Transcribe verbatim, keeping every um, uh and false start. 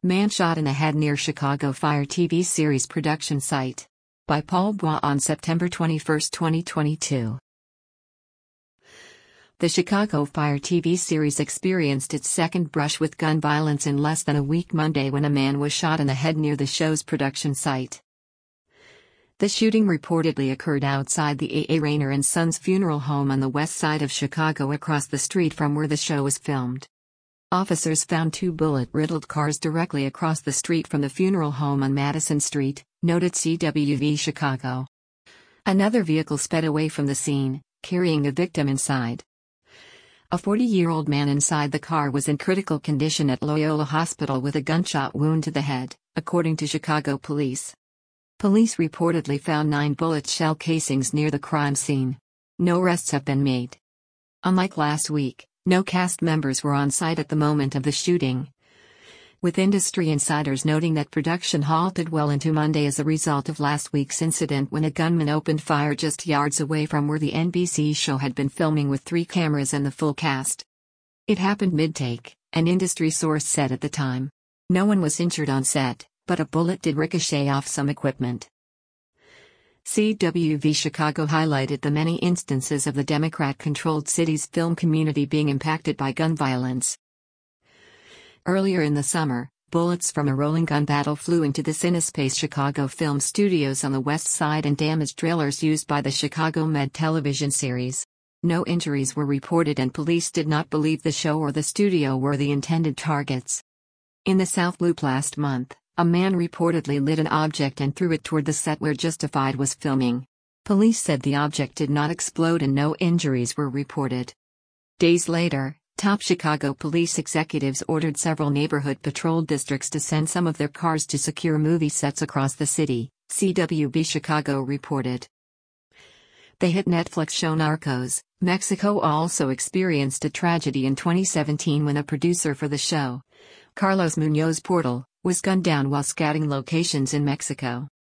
Man shot in the head near Chicago Fire T V series production site. By Paul Bois on September twenty-first, twenty twenty-two. The Chicago Fire T V series experienced its second brush with gun violence in less than a week Monday when a man was shot in the head near the show's production site. The shooting reportedly occurred outside the A A. Rayner and Sons funeral home on the west side of Chicago across the street from where the show was filmed. Officers found two bullet-riddled cars directly across the street from the funeral home on Madison Street, noted C W V Chicago. Another vehicle sped away from the scene, carrying the victim inside. A forty-year-old man inside the car was in critical condition at Loyola Hospital with a gunshot wound to the head, according to Chicago police. Police reportedly found nine bullet shell casings near the crime scene. No arrests have been made. Unlike last week, no cast members were on site at the moment of the shooting, with industry insiders noting that production halted well into Monday as a result of last week's incident when a gunman opened fire just yards away from where the N B C show had been filming with three cameras and the full cast. It happened mid-take, an industry source said at the time. No one was injured on set, but a bullet did ricochet off some equipment. C W V Chicago highlighted the many instances of the Democrat-controlled city's film community being impacted by gun violence. Earlier in the summer, bullets from a rolling gun battle flew into the Cinespace Chicago film studios on the west side and damaged trailers used by the Chicago Med television series. No injuries were reported and police did not believe the show or the studio were the intended targets. In the South Loop last month, a man reportedly lit an object and threw it toward the set where Justified was filming. Police said the object did not explode and no injuries were reported. Days later, top Chicago police executives ordered several neighborhood patrol districts to send some of their cars to secure movie sets across the city, C W V Chicago reported. The hit Netflix show Narcos, Mexico also experienced a tragedy in twenty seventeen when a producer for the show, Carlos Muñoz Portal, was gunned down while scouting locations in Mexico.